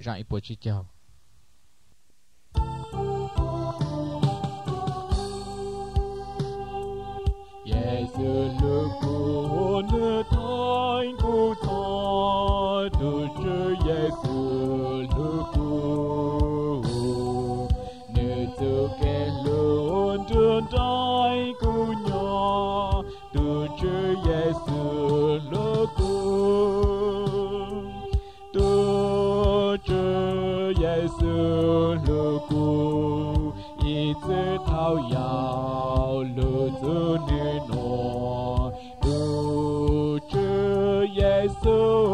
rải bộ chi chào Giêsu lực của nước thánh của ta từ chúa Giêsu lực của nơi từ kẻ luôn trên trái của nhỏ từ chúa Giêsu lực của từ chúa Giêsu lực của ý chí thao dạo lửa từ nơi nọ từ chúa Giêsu